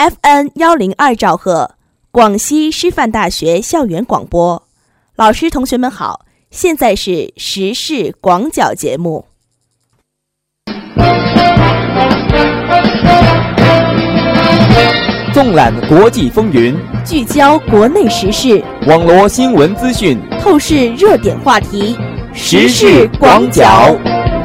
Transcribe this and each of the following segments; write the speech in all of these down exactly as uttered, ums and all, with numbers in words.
F M 一零二兆赫，广西师范大学校园广播。老师同学们好，现在是时事广角节目。 纵览国际风云， 聚焦国内时事， 网罗新闻资讯， 透视热点话题， 时事广角。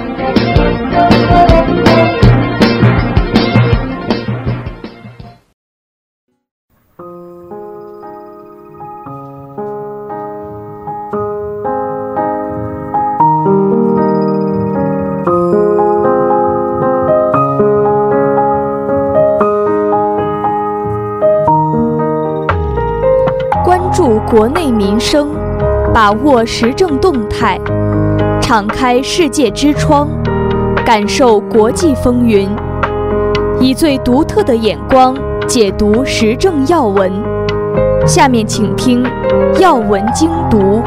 国内民生，把握时政动态，敞开世界之窗，感受国际风云，以最独特的眼光解读时政要闻。下面请听要闻精读。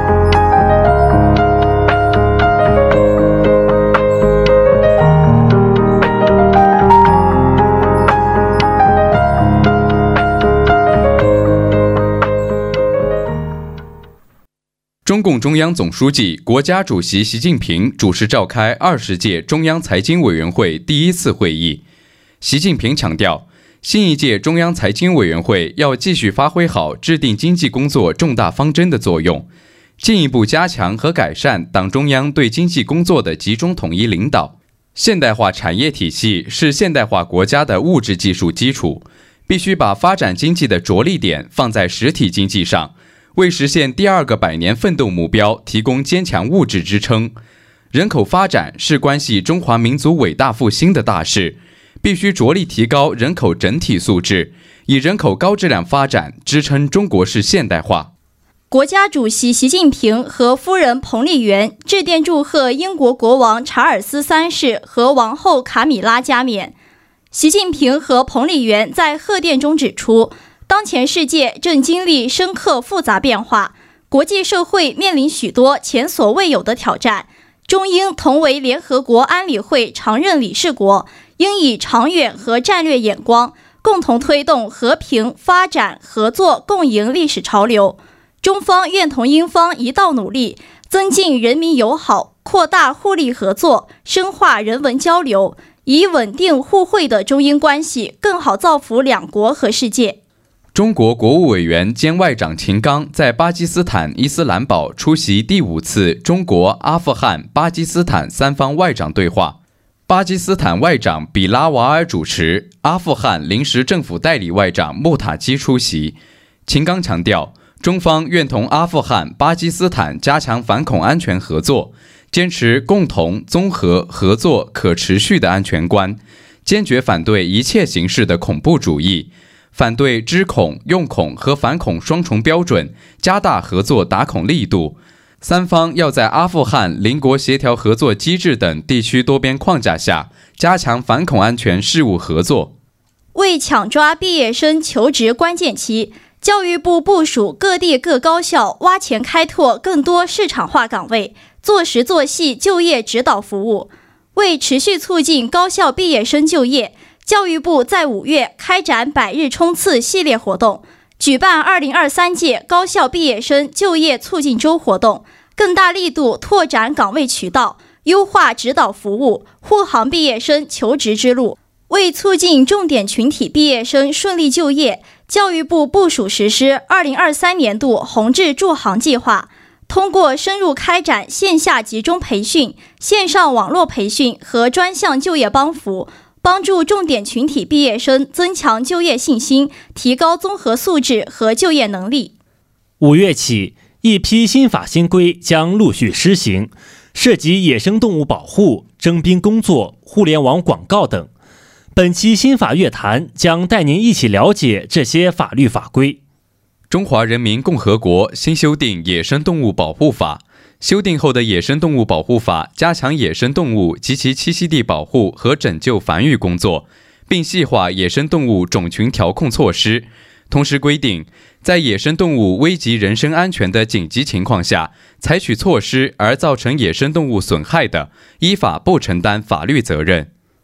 中共中央总书记、国家主席习近平主持召开二十届中央财经委员会第一次会议。习近平强调，新一届中央财经委员会要继续发挥好制定经济工作重大方针的作用，进一步加强和改善党中央对经济工作的集中统一领导。现代化产业体系是现代化国家的物质技术基础，必须把发展经济的着力点放在实体经济上，为实现第二个百年奋斗目标提供坚强物质支撑。人口发展是关系中华民族伟大复兴的大事，必须着力提高人口整体素质，以人口高质量发展支撑中国式现代化。 国家主席习近平和夫人彭丽媛致电祝贺英国国王查尔斯三世和王后卡米拉加冕。习近平和彭丽媛在贺电中指出，当前世界正经历深刻复杂变化，国际社会面临许多前所未有的挑战。中英同为联合国安理会常任理事国，应以长远和战略眼光，共同推动和平、发展、合作共赢历史潮流。中方愿同英方一道努力，增进人民友好，扩大互利合作，深化人文交流，以稳定互惠的中英关系，更好造福两国和世界。 中国国务委员兼外长秦刚在巴基斯坦伊斯兰堡出席第五次中国、阿富汗、巴基斯坦三方外长对话，巴基斯坦外长比拉瓦尔主持，阿富汗临时政府代理外长穆塔基出席。秦刚强调，中方愿同阿富汗、巴基斯坦加强反恐安全合作，坚持共同、综合、合作、可持续的安全观，坚决反对一切形式的恐怖主义，反对知恐、用恐和反恐双重标准，加大合作打恐力度。三方要在阿富汗邻国协调合作机制等地区多边框架下，加强反恐安全事务合作。 为抢抓毕业生求职关键期，教育部部署各地各高校挖潜开拓更多市场化岗位，做实做细就业指导服务。为持续促进高校毕业生就业，教育部在五月开展百日冲刺系列活动，举办二零二三届高校毕业生就业促进周活动，更大力度拓展岗位渠道，优化指导服务，护航毕业生求职之路。为促进重点群体毕业生顺利就业，教育部部署实施二零二三年度宏志助航计划，通过深入开展线下集中培训、线上网络培训和专项就业帮扶，帮助重点群体毕业生增强就业信心，提高综合素质和就业能力。 五月起，一批新法新规将陆续施行，涉及野生动物保护、征兵工作、互联网广告等。本期新法乐坛将带您一起了解这些法律法规。 中华人民共和国新修订野生动物保护法，修订后的野生动物保护法加强野生动物及其栖息地保护和拯救繁育工作，并细化野生动物种群调控措施。同时规定，在野生动物危及人身安全的紧急情况下，采取措施而造成野生动物损害的，依法不承担法律责任。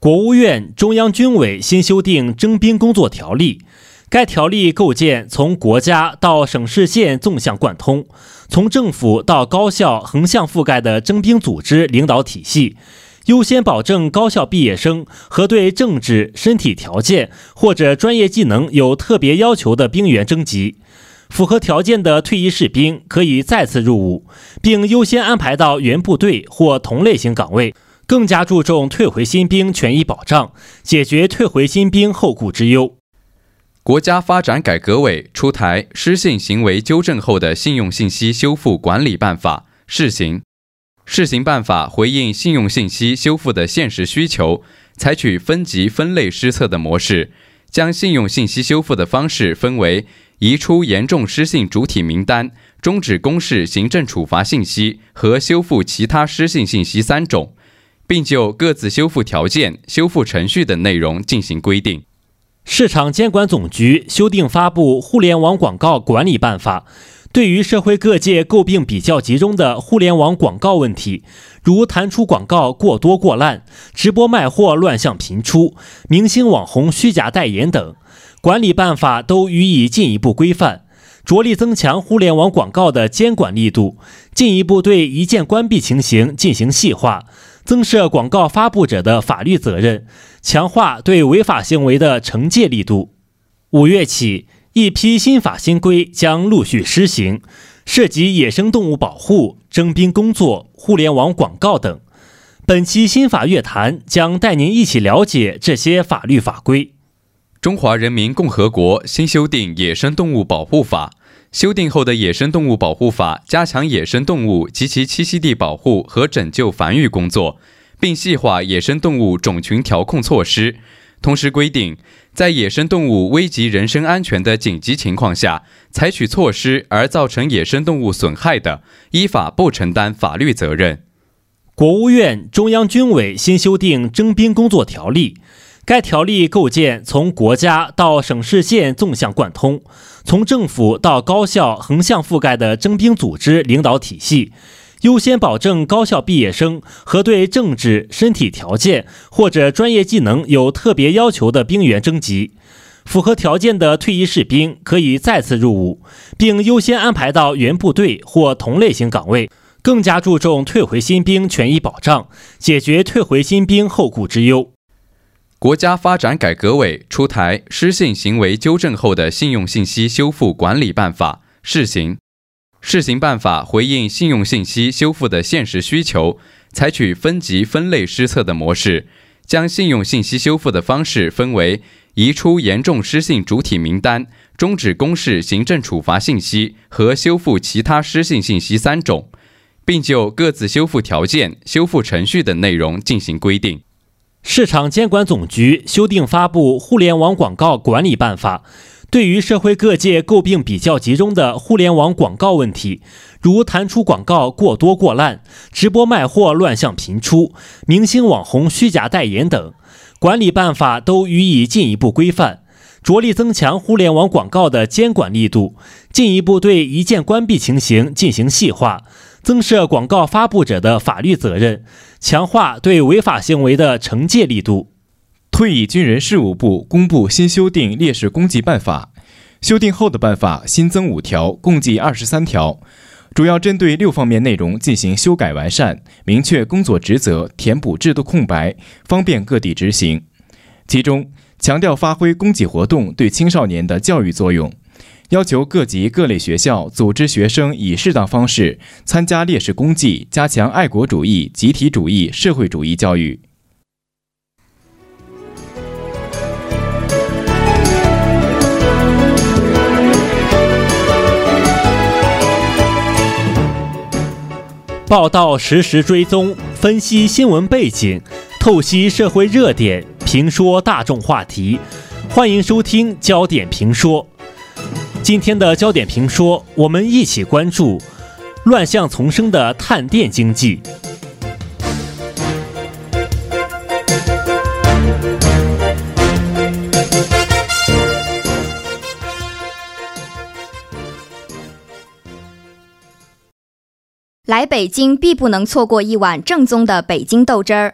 国务院、中央军委新修订征兵工作条例，该条例构建从国家到省市县纵向贯通，从政府到高校横向覆盖的征兵组织领导体系，优先保证高校毕业生和对政治、身体条件或者专业技能有特别要求的兵员征集。符合条件的退役士兵可以再次入伍，并优先安排到原部队或同类型岗位，更加注重退回新兵权益保障，解决退回新兵后顾之忧。 国家发展改革委出台失信行为纠正后的信用信息修复管理办法试行。试行办法回应信用信息修复的现实需求，采取分级分类施测的模式，将信用信息修复的方式分为移出严重失信主体名单、终止公示行政处罚信息和修复其他失信信息三种，并就各自修复条件、修复程序等内容进行规定。 市场监管总局修订发布《互联网广告管理办法》，对于社会各界诟病比较集中的互联网广告问题，如弹出广告过多过滥、直播卖货乱象频出、明星网红虚假代言等，管理办法都予以进一步规范，着力增强互联网广告的监管力度，进一步对一键关闭情形进行细化，增设广告发布者的法律责任，强化对违法行为的惩戒力度。五月起，一批新法新规将陆续施行，涉及野生动物保护、征兵工作、互联网广告等。本期新法乐坛将带您一起了解这些法律法规。 中华人民共和国新修订野生动物保护法。修订后的野生动物保护法加强野生动物及其栖息地保护和拯救繁育工作，并细化野生动物种群调控措施。同时规定，在野生动物危及人身安全的紧急情况下，采取措施而造成野生动物损害的，依法不承担法律责任。 国务院、中央军委新修订征兵工作条例，该条例构建从国家到省市县纵向贯通，从政府到高校横向覆盖的征兵组织领导体系，优先保证高校毕业生和对政治、身体条件或者专业技能有特别要求的兵员征集。符合条件的退役士兵可以再次入伍，并优先安排到原部队或同类型岗位，更加注重退回新兵权益保障，解决退回新兵后顾之忧。 国家发展改革委出台失信行为纠正后的信用信息修复管理办法试行。试行办法回应信用信息修复的现实需求，采取分级分类施测的模式，将信用信息修复的方式分为移出严重失信主体名单、终止公示行政处罚信息和修复其他失信信息三种，并就各自修复条件、修复程序等内容进行规定。 市场监管总局修订发布《互联网广告管理办法》，对于社会各界诟病比较集中的互联网广告问题，如弹出广告过多过滥、直播卖货乱象频出、明星网红虚假代言等，管理办法都予以进一步规范，着力增强互联网广告的监管力度，进一步对一键关闭情形进行细化，增设广告发布者的法律责任，强化对违法行为的惩戒力度。 退役军人事务部公布新修订烈士公祭办法，修订后的办法新增五条，共计二十三条，主要针对六方面内容进行修改完善，明确工作职责，填补制度空白，方便各地执行。其中，强调发挥公祭活动对青少年的教育作用，要求各级各类学校组织学生以适当方式参加烈士公祭，加强爱国主义、集体主义、社会主义教育。 报道实时追踪，分析新闻背景，透析社会热点，评说大众话题。欢迎收听焦点评说。今天的焦点评说，我们一起关注乱象丛生的碳电经济。 来北京必不能错过一碗正宗的北京豆汁儿。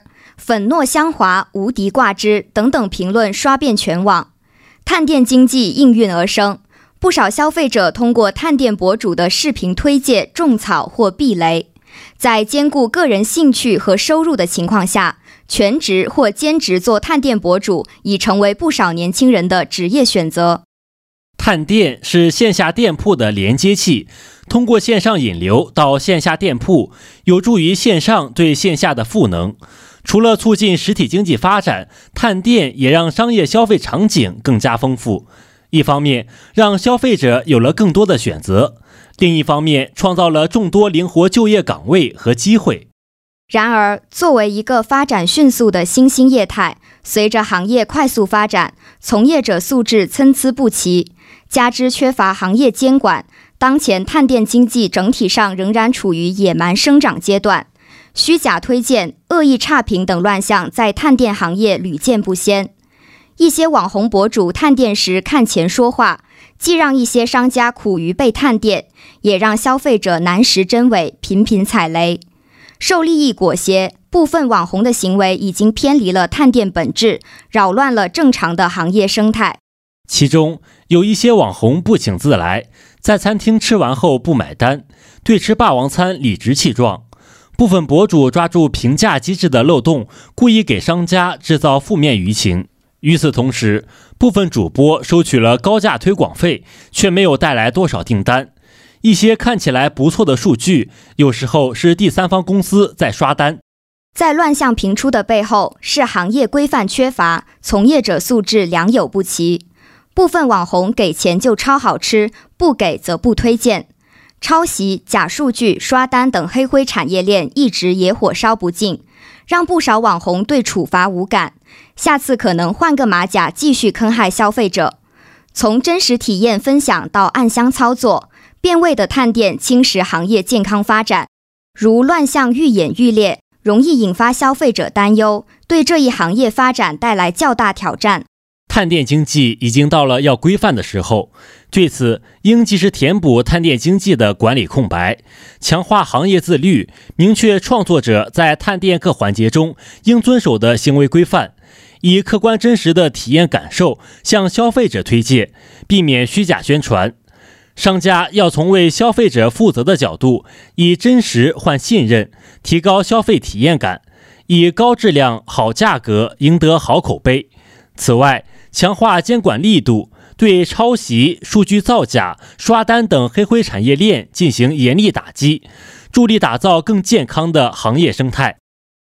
粉糯香滑、无敌挂枝等等评论刷遍全网。探店经济应运而生，不少消费者通过探店博主的视频推介种草或避雷，在兼顾个人兴趣和收入的情况下，全职或兼职做探店博主已成为不少年轻人的职业选择。 探店是线下店铺的连接器，通过线上引流到线下店铺，有助于线上对线下的赋能。除了促进实体经济发展，探店也让商业消费场景更加丰富。一方面，让消费者有了更多的选择；另一方面，创造了众多灵活就业岗位和机会。 然而，作为一个发展迅速的新兴业态，随着行业快速发展，从业者素质参差不齐，加之缺乏行业监管，当前探店经济整体上仍然处于野蛮生长阶段。虚假推荐、恶意差评等乱象在探店行业屡见不鲜。一些网红博主探店时看钱说话，既让一些商家苦于被探店，也让消费者难识真伪，频频踩雷。受利益裹挟，部分网红的行为已经偏离了探店本质，扰乱了正常的行业生态。 其中有一些网红不请自来，在餐厅吃完后不买单，对吃霸王餐理直气壮。部分博主抓住评价机制的漏洞，故意给商家制造负面舆情。与此同时，部分主播收取了高价推广费，却没有带来多少订单。一些看起来不错的数据，有时候是第三方公司在刷单。 在乱象频出的背后，是行业规范缺乏，从业者素质良莠不齐。部分网红给钱就超好吃，不给则不推荐。抄袭、假数据、刷单等黑灰产业链一直也火烧不尽，让不少网红对处罚无感，下次可能换个马甲继续坑害消费者。从真实体验分享到暗箱操作，变味的探店侵蚀行业健康发展，如乱象愈演愈烈，容易引发消费者担忧，对这一行业发展带来较大挑战。 探店经济已经到了要规范的时候，对此应及时填补探店经济的管理空白，强化行业自律，明确创作者在探店各环节中应遵守的行为规范，以客观真实的体验感受向消费者推介，避免虚假宣传。商家要从为消费者负责的角度，以真实换信任，提高消费体验感，以高质量、好价格赢得好口碑。此外，强化监管力度，对抄袭、数据造假、刷单等黑灰产业链进行严厉打击，助力打造更健康的行业生态。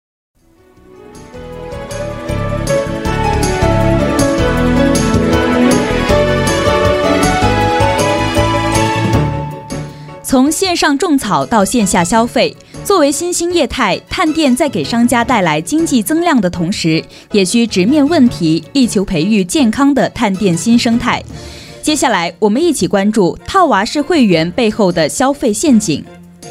从线上种草到线下消费，作为新兴业态，探店在给商家带来经济增量的同时，也需直面问题，力求培育健康的探店新生态。接下来，我们一起关注套娃式会员背后的消费陷阱。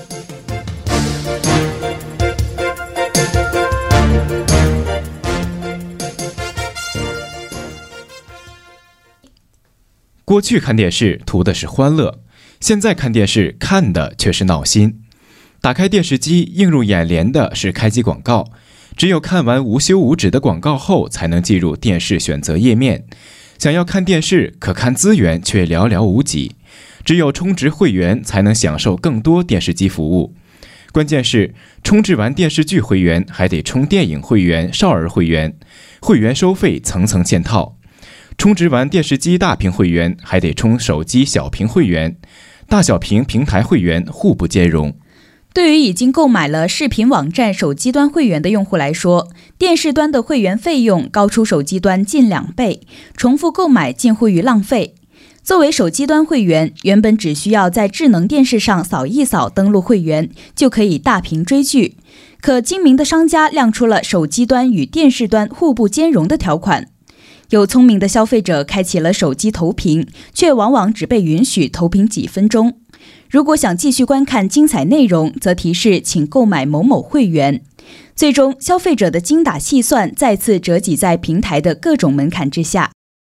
过去看电视图的是欢乐，现在看电视看的却是闹心。打开电视机，映入眼帘的是开机广告，只有看完无休无止的广告后，才能进入电视选择页面。想要看电视，可看资源却寥寥无几，只有充值会员才能享受更多电视机服务。关键是充值完电视剧会员，还得充电影会员、少儿会员，会员收费层层嵌套。充值完电视机大屏会员，还得充手机小屏会员，大小屏平台会员互不兼容。 对于已经购买了视频网站手机端会员的用户来说，电视端的会员费用高出手机端近两倍，重复购买近乎于浪费。作为手机端会员，原本只需要在智能电视上扫一扫登录会员，就可以大屏追剧。可精明的商家亮出了手机端与电视端互不兼容的条款。有聪明的消费者开启了手机投屏，却往往只被允许投屏几分钟。如果想继续观看精彩内容，则提示请购买某某会员。最终，消费者的精打细算再次折戟在平台的各种门槛之下。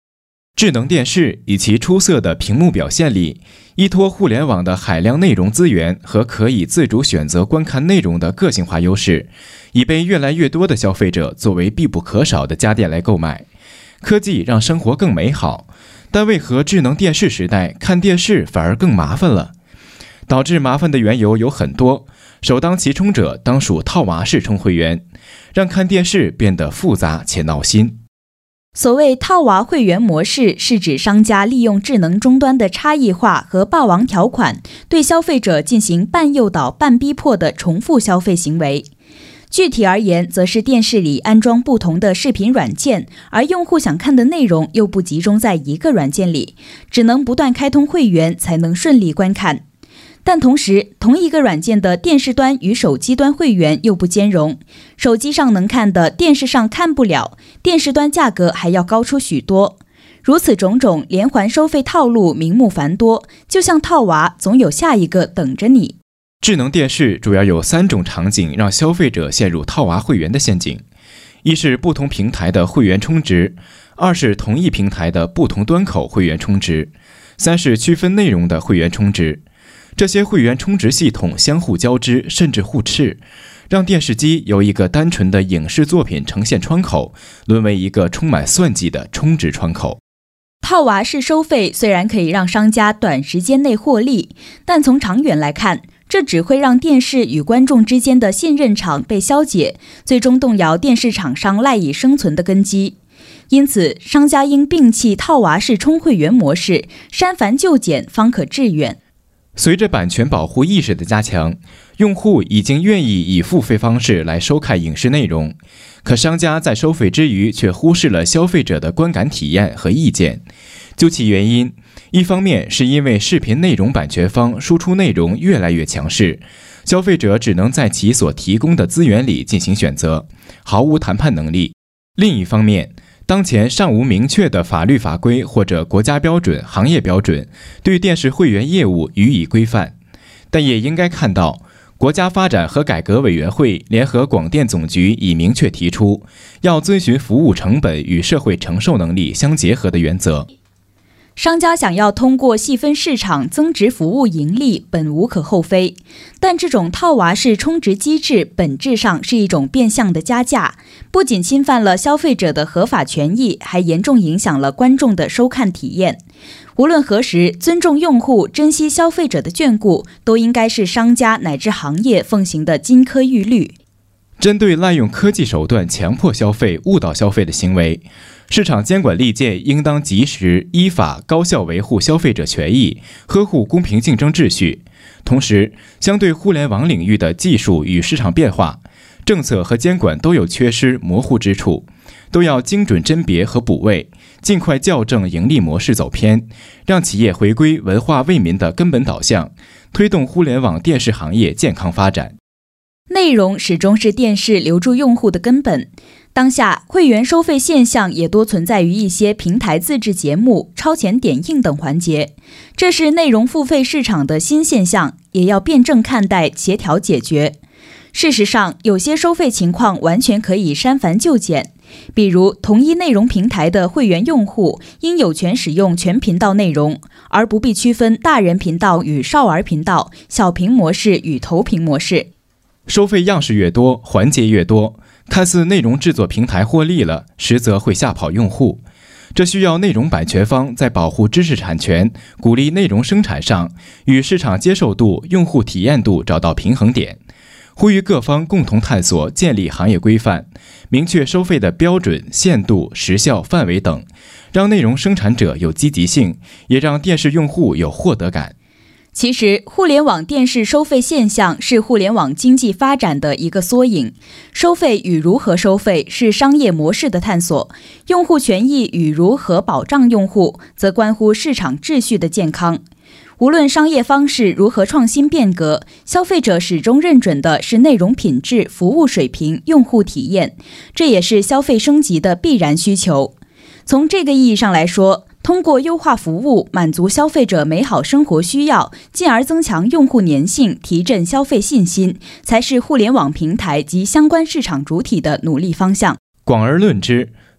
智能电视以其出色的屏幕表现力，依托互联网的海量内容资源和可以自主选择观看内容的个性化优势，已被越来越多的消费者作为必不可少的家电来购买。科技让生活更美好，但为何智能电视时代看电视反而更麻烦了？导致麻烦的缘由有很多，首当其冲者当属套娃式充会员，让看电视变得复杂且闹心。 所谓套娃会员模式，是指商家利用智能终端的差异化和霸王条款，对消费者进行半诱导半逼迫的重复消费行为。具体而言，则是电视里安装不同的视频软件，而用户想看的内容又不集中在一个软件里，只能不断开通会员才能顺利观看。但同时，同一个软件的电视端与手机端会员又不兼容，手机上能看的电视上看不了，电视端价格还要高出许多。如此种种连环收费套路名目繁多，就像套娃，总有下一个等着你。 智能电视主要有三种场景让消费者陷入套娃会员的陷阱：一是不同平台的会员充值，二是同一平台的不同端口会员充值，三是区分内容的会员充值。这些会员充值系统相互交织，甚至互斥，让电视机由一个单纯的影视作品呈现窗口，沦为一个充满算计的充值窗口。 套娃式收费虽然可以让商家短时间内获利，但从长远来看，这只会让电视与观众之间的信任场被消解，最终动摇电视厂商赖以生存的根基。因此，商家应摒弃套娃式充会员模式，删繁就简，方可致远。 随着版权保护意识的加强，用户已经愿意以付费方式来收看影视内容，可商家在收费之余却忽视了消费者的观感体验和意见。究其原因，一方面是因为视频内容版权方输出内容越来越强势，消费者只能在其所提供的资源里进行选择，毫无谈判能力；另一方面，当前尚无明确的法律法规或者国家标准、行业标准对电视会员业务予以规范，但也应该看到，国家发展和改革委员会联合广电总局已明确提出，要遵循服务成本与社会承受能力相结合的原则。 商家想要通过细分市场增值服务盈利，本无可厚非，但这种套娃式充值机制本质上是一种变相的加价，不仅侵犯了消费者的合法权益，还严重影响了观众的收看体验。无论何时，尊重用户、珍惜消费者的眷顾，都应该是商家乃至行业奉行的金科玉律。 针对滥用科技手段强迫消费、误导消费的行为，市场监管利剑应当及时、依法、高效维护消费者权益，呵护公平竞争秩序。同时，相对互联网领域的技术与市场变化，政策和监管都有缺失、模糊之处，都要精准甄别和补位，尽快校正盈利模式走偏，让企业回归文化为民的根本导向，推动互联网电视行业健康发展。 内容始终是电视留住用户的根本。当下，会员收费现象也多存在于一些平台自制节目、超前点映等环节，这是内容付费市场的新现象，也要辩证看待、协调解决。事实上，有些收费情况完全可以删繁就简，比如同一内容平台的会员用户应有权使用全频道内容，而不必区分大人频道与少儿频道、小屏模式与投屏模式。 收费样式越多，环节越多，看似内容制作平台获利了，实则会吓跑用户。这需要内容版权方在保护知识产权、鼓励内容生产上，与市场接受度、用户体验度找到平衡点。呼吁各方共同探索建立行业规范，明确收费的标准、限度、时效、范围等，让内容生产者有积极性，也让电视用户有获得感。 其实，互联网电视收费现象是互联网经济发展的一个缩影。收费与如何收费是商业模式的探索，用户权益与如何保障用户，则关乎市场秩序的健康。无论商业方式如何创新变革，消费者始终认准的是内容品质、服务水平、用户体验，这也是消费升级的必然需求。从这个意义上来说，通过优化服务满足消费者美好生活需要，进而增强用户粘性，提振消费信心，才是互联网平台及相关市场主体的努力方向。 广而论之，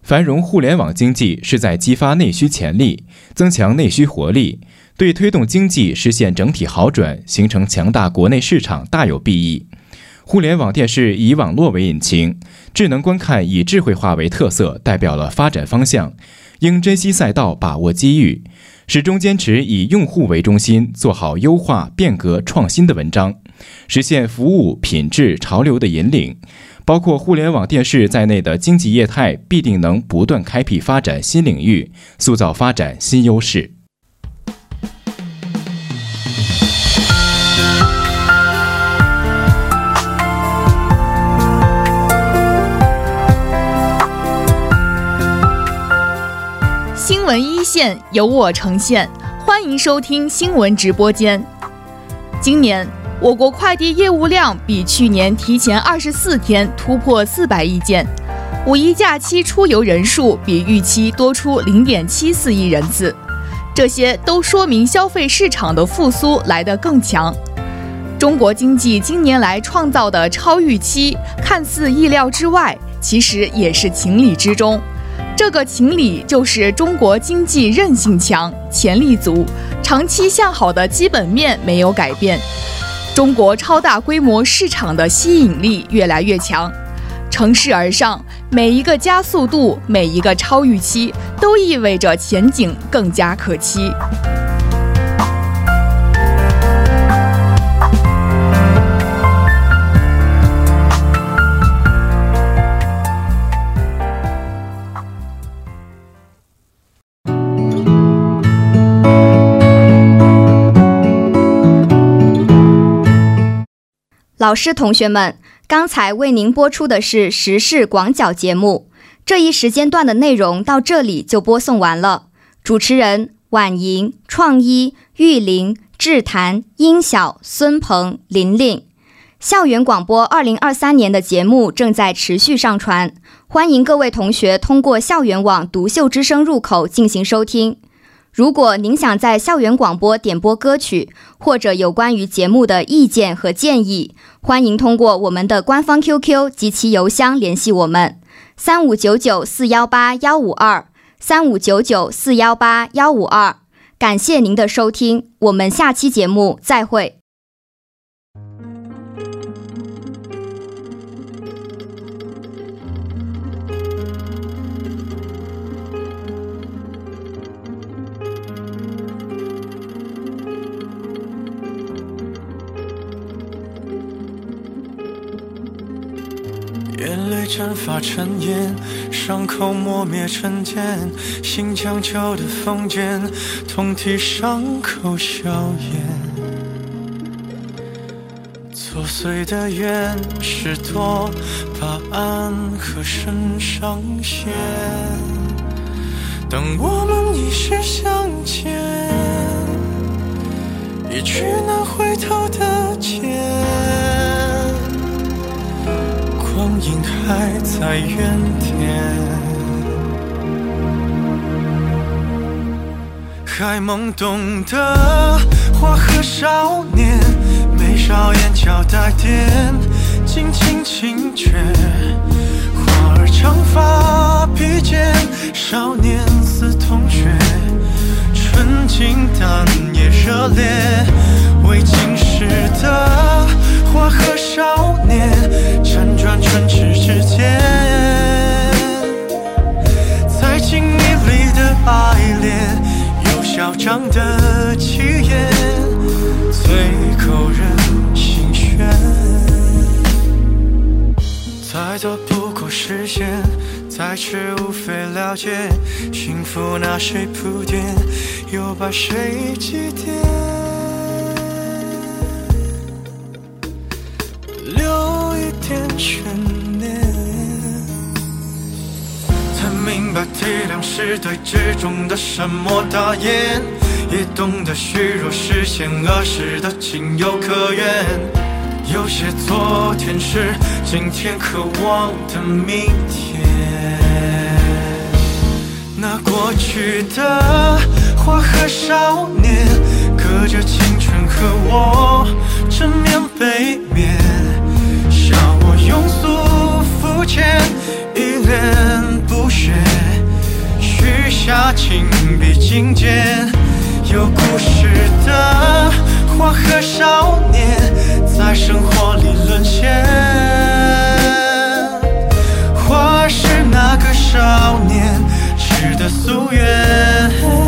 繁荣互联网经济是在激发内需潜力，增强内需活力，对推动经济实现整体好转、形成强大国内市场大有裨益。互联网电视以网络为引擎，智能观看以智慧化为特色，代表了发展方向。应珍惜赛道，把握机遇，始终坚持以用户为中心，做好优化、变革、创新的文章，实现服务、品质、潮流的引领。包括互联网电视在内的经济业态必定能不断开辟发展新领域，塑造发展新优势。 新闻一线由我呈现，欢迎收听新闻直播间。今年我国快递业务量比去年提前二十四天突破四百亿件，五一假期出游人数比预期多出 零点七四亿人次，这些都说明消费市场的复苏来得更强。中国经济今年来创造的超预期，看似意料之外，其实也是情理之中。这个情理就是中国经济韧性强、潜力足，长期向好的基本面没有改变。中国超大规模市场的吸引力越来越强，乘势而上，每一个加速度，每一个超预期，都意味着前景更加可期。 老师、同学们，刚才为您播出的是时事广角节目，这一时间段的内容到这里就播送完了。主持人婉莹、创一、玉玲、智坛、英晓、孙鹏、琳琳。校园广播二零二三年的节目正在持续上传，欢迎各位同学通过校园网独秀之声入口进行收听。如果您想在校园广播点播歌曲，或者有关于节目的意见和建议，欢迎通过我们的官方 Q Q 及其邮箱联系我们：三五九九四幺八幺五二，三五九九四幺八幺五二。感谢您的收听，我们下期节目再会。 眼泪蒸发成烟，伤口磨灭成茧，心将旧的封建，痛替伤口消炎。作祟的愿是多把暗刻身上线，当我们一时相见，一去难回头的劫，光阴还在原点，还懵懂的花和少年，眉梢眼角带点轻轻轻觉，花儿长发披肩，少年似同学，纯净但也热烈，未经事的花和少年，辗转唇齿之间，在情迷里的爱恋，有嚣张的气焰，最扣人心弦。再多不过实现，再迟无非了解，幸福拿谁铺垫，又把谁祭奠，留一点悬念。才明白体谅是对之中的沉默大言，也懂得虚弱实现儿时的情有可原。有些昨天是今天渴望的明天，那过去的花和少年，隔着青春和我正面背面，笑我庸俗肤浅，一脸不屑。 下紧闭经间，有故事的花和少年在生活里沦陷。花是那个少年痴的夙愿，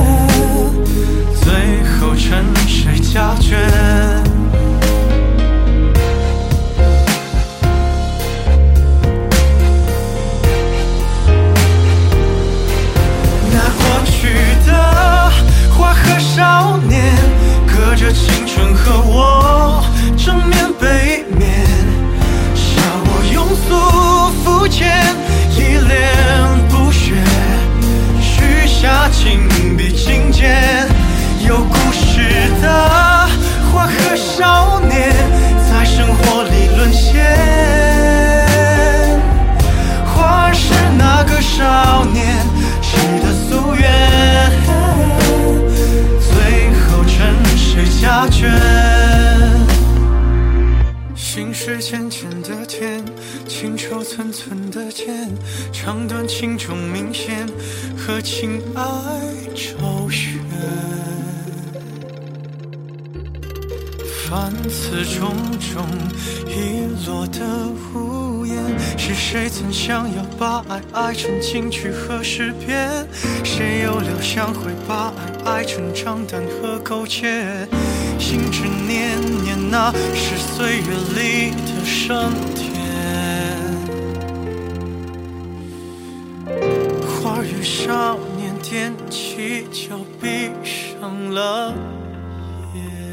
最后沉睡胶卷。少年隔着青春和我正面背面，笑我庸俗肤浅，一脸不屑，许下紧闭经间。有故事的花和少年在生活里沦陷。花是那个少年痴的夙愿，家眷。心是浅浅的甜，情愁寸寸的茧，长短轻重明显，和情爱周旋。凡此种种遗落的无言，是谁曾想要把爱爱成金句和诗篇？谁又料想会把爱爱成账单和苟且？心之念念，那是岁月里的升天。花与少年踮起脚，闭上了眼。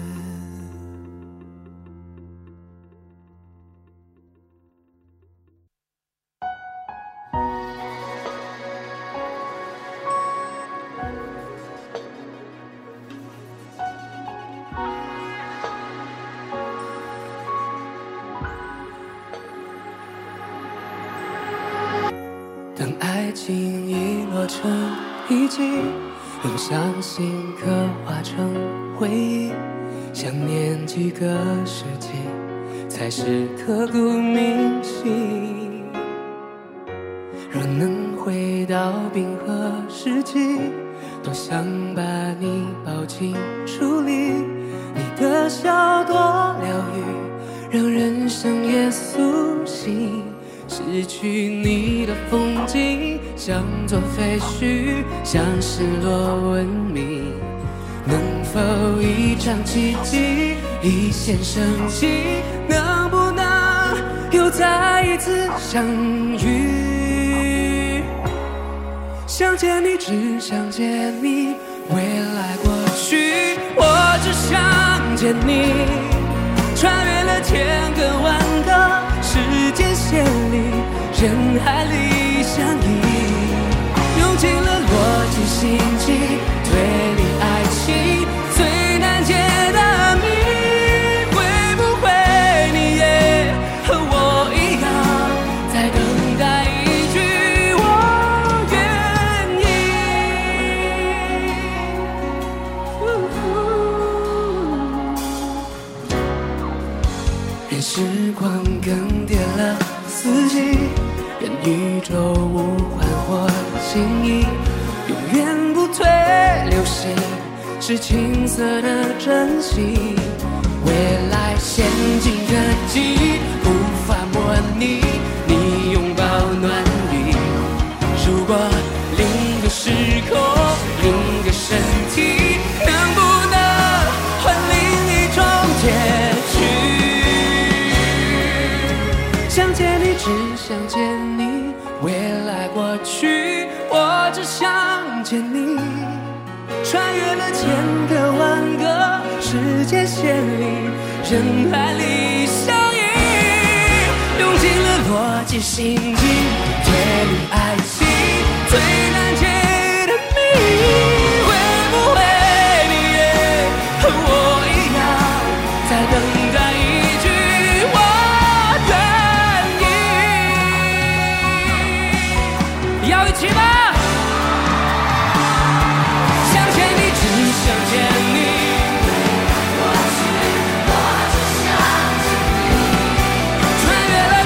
当爱情已落成遗迹，用相信刻画成回忆，想念几个世纪，才是刻骨铭心。若能回到冰河时期，多想把你抱紧处理，你的笑多疗愈，让人生也苏醒。失去你的风景，像座废墟，像失落文明。能否一场奇迹，一线生机？能不能又再一次相遇？想见你，只想见你，未来过去，我只想见你。穿越了千个万个时间线里，人海里相依，用尽了逻辑心机，推理爱情最难解的谜。会不会你也和我一样，在等待一句我愿意？任时光更迭了四季，任宇宙无幻或轻易，永远不退流行，是青涩的真心。未来先进科技无法模拟你拥抱暖意。如果另个时空，另个身体，能不能换另一种结局？想见你，只想见你，未来过去，我只想见你。穿越了千个万个时间线里，人海里相依，用尽了逻辑心机，推理爱情最难解的谜。会不会你也和我一样，在等待一句我愿意？要一起吗？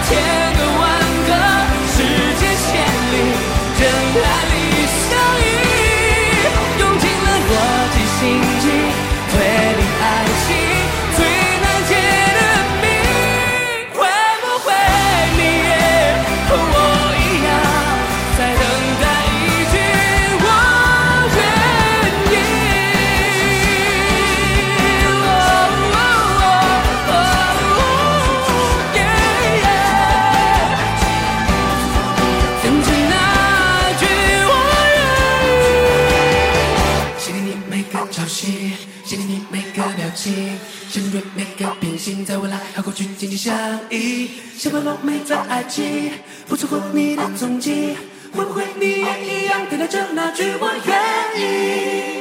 人海里相依。 潮汐，想念你每个表情，想念每个平行，在未来和过去紧紧相依，像个落美在爱情，不错过你的踪迹，会不会你也一样等待着那句我愿意？